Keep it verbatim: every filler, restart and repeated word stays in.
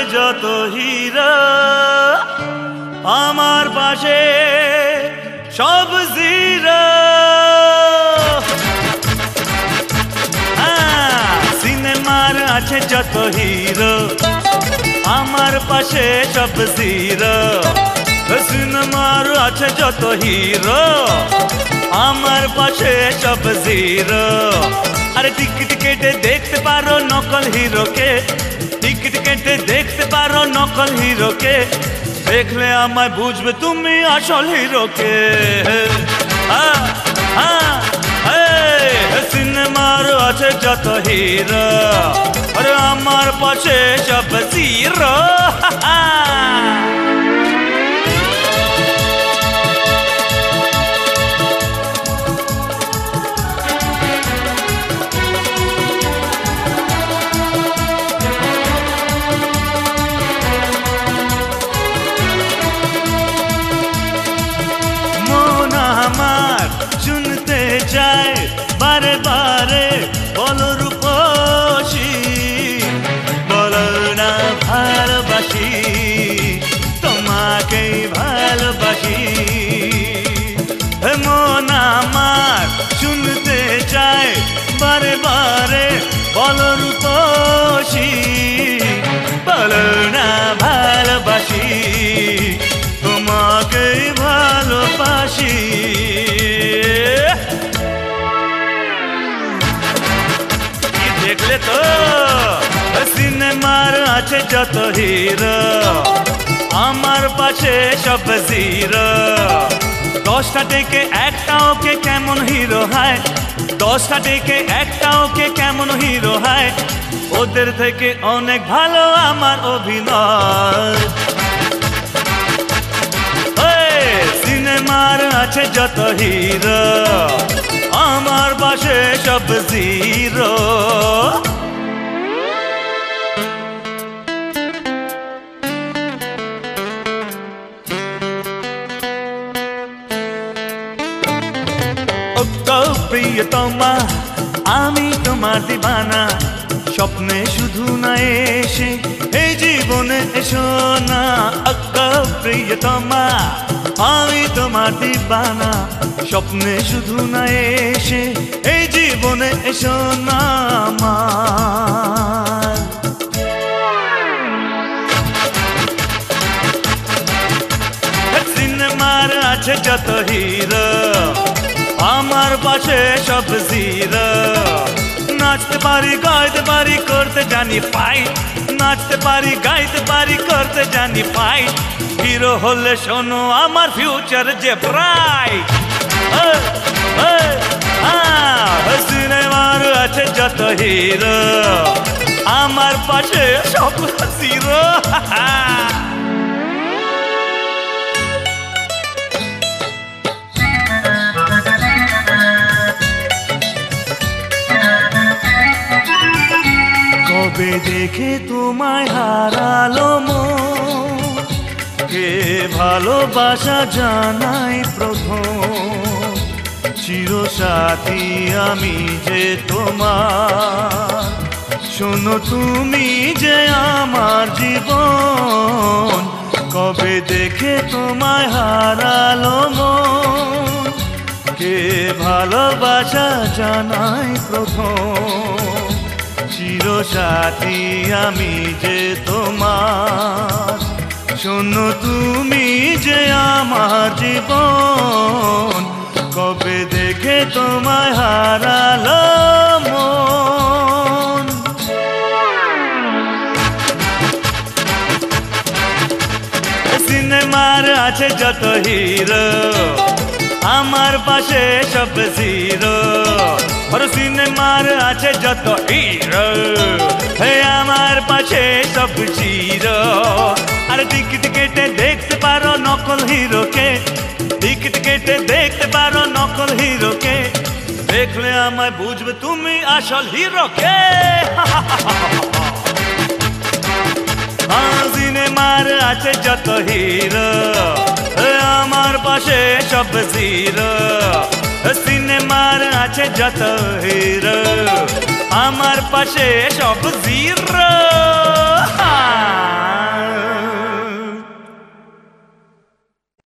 যত হিরো আমার পাশে সব জিরো। সিনেমার আছে যত হিরো আমার পাশে সব জিরো। সিনেমার আছে যত হিরো আমার পাশে সব জিরো। আরে টিকিট কেটে দেখতে পারো নকল হিরোকে, টিকিট কেটে দেখতে পারো নকল হিরোকে, দেখলে আমায় বুঝবে তুমি আসল হিরোকে। সিনেমার আছে যত হিরো আরে আমার পাশে সব জিরো। আমার শুনতে চায় বারে বারে বলো রূপসী, বলো না ভালোবাসি তোমাকেই ভালোবাসি। মন আমার শুনতে চায় বারে বারে বলো রূপসী, বলো না ভালোবাসি তোমাকেই ভালোবাসি। কি দেখলে তো সিনেমার আছে যত হিরো আমার পাশে সব জিরো। দশটা থেকে একটা ওকে কেমন হিরো হয়, দশটা থেকে একটা ওকে কেমন হিরো হয়, ওদের থেকে অনেক ভালো আমার অভিনয়। সিনেমার আছে যত হিরো আমার পাশে সব জিরো। প্রিয়তমা আমি তোমার দিবানা, স্বপ্নে শুধু না এসে এই জীবনে এসো না। প্রিয়তমা আমি তোমার দিবানা, স্বপ্নে শুধু না এসে এই জীবনে এসো না আমার। সিনেমার আছে যত হিরো আমার পাশে সব জিরো। নাচতে পারি গাইতে পারি করতে জানি ফাইট, নাচতে পারি গাইতে পারি করতে জানি ফাইট। হিরো হলে শোনো আমার ফিউচার যে ব্রাইট। সিনেমার আছে যত হিরো আমার পাশে সব জিরো। কবে দেখে তোমায় হারালো মন, কে ভালোবাসা জানাই প্রথম। চিরসাথী আমি যে তোমার, শোনো তুমি যে আমার জীবন। কবে দেখে তোমায় হারালো মন, কে ভালোবাসা জানাই প্রথম। চিরসাথী আমি যে তোমার, শোনো তুমি যে আমার জীবন। কবে দেখে তোমায় হারালো মন। সিনেমার আছে যত হিরো আমার পাশে সব জিরো। সিনেমার আছে যত হিরো আমার পাশে সব জিরো। আর টিকিট কেটে দেখতে পারো নকল হিরোকে, টিকিট কেটে দেখতে পারো নকল হিরোকে, দেখলে আমায় বুঝবে তুমি আসল হিরোকে। সিনেমার আছে যত হিরো আমার পাশে সব জিরো। সিনেমার আছে যত হিরো আমার পাশে সব জিরো।